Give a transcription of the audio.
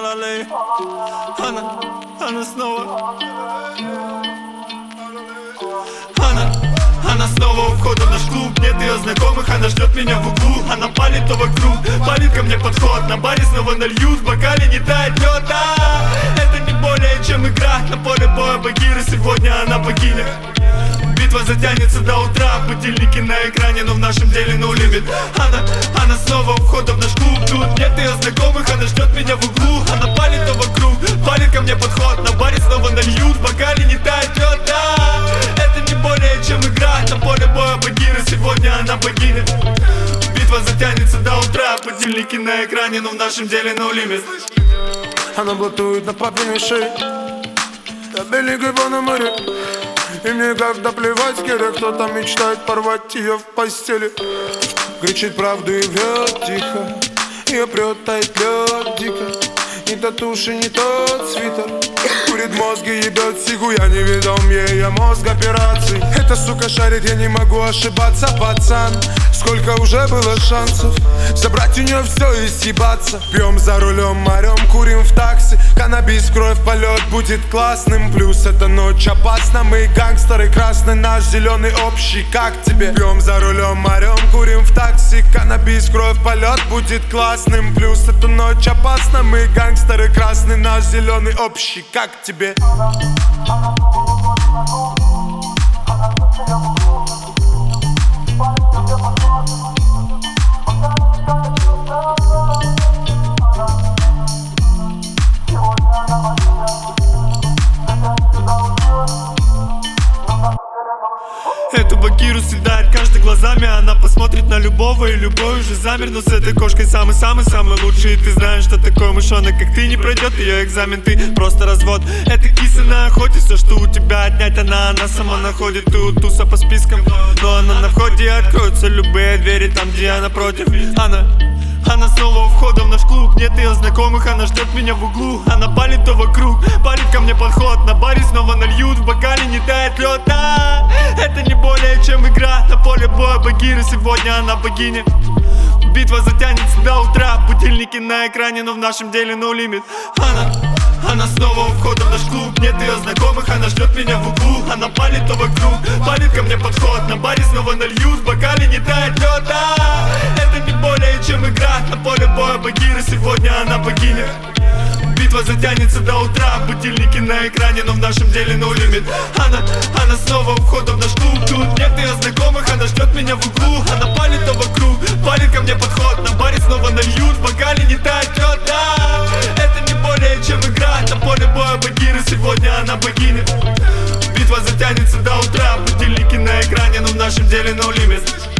ла-ла-лей. Она снова. Она снова у входа в наш клуб. Нет ее знакомых, она ждет меня в углу. Она палит то вокруг, палит ко мне подход. На баре снова нальют, в бокале не тает лед. Это не более чем игра. На поле боя Багира, сегодня она богиня. Битва затянется до утра, будильники на экране, но в нашем деле no limit. Она снова у входа в наш клуб. Тут нет ее знакомых, она ждет меня в углу. Она палит то вокруг, палит ко мне подход. На баре снова нальют, в бокале не тает лед. Это не более чем игра. На поле боя Багира, сегодня она богиня. Битва затянется до утра, будильники на экране, но в нашем деле no limit. Она блатует на папиной шее, я беленькой по на море. И мне когда плевать, когда кто-то мечтает порвать ее в постели. Кричит правду и врет тихо, ее прет, тает лед дико. Не та туши, не тот свитер. Курит мозги, ебет сигу, я не видал ей, я мозг операций. Эта сука шарит, я не могу ошибаться, пацан. Сколько уже было шансов забрать у нее все и съебаться. Пьем за рулем, орем, курим в такси. Каннабис, кровь, полет будет классным. Плюс эта ночь опасна, мы гангстеры. Красный наш, зеленый общий, как тебе? Пьем за рулем, орем, курим в такси. Каннабис, кровь, полет будет классным. Плюс эта ночь опасна, мы гангстеры. Красный наш, зеленый общий, как тебе? Эту Багиру съедает каждый глазами. Она посмотрит на любого, и любой уже замер. Но с этой кошкой самый-самый-самый лучший. И ты знаешь, что такой мышонок, как ты, не пройдет ее экзамен. Ты просто развод. Это киса на охоте. Все, что у тебя отнять, она сама находит. Ты у туса по спискам, но она на входе. Откроются любые двери там, где она против. Она снова у входа в наш клуб. Нет ее знакомых, она ждет меня в углу. Она палит то вокруг, палит ко мне подход. На баре снова нальют, в бокале не тает лед. Это не более чем игра. На поле боя Багира, сегодня она богиня. Битва затянется до утра, будильники на экране, но в нашем деле no limit. Она снова у входа в наш клуб. Нет ее знакомых, она ждет меня в углу. Она палит то вокруг, палит ко мне подход. На баре снова нальют, в бокале не тает лед. Это не более чем игра. На поле боя Багира, сегодня она богиня. Битва затянется до утра, будильники на экране, но в нашем деле no limit. Она снова у входа в наш клуб. Тут нет ее знакомых, она ждет меня в углу. Она палит то вокруг, палит ко мне подход. На баре снова нальют, в бокале не тает лед. Это не более чем игра. На поле боя Багира, сегодня она богиня. Битва затянется до утра, будильники на экране, но в нашем деле no limit.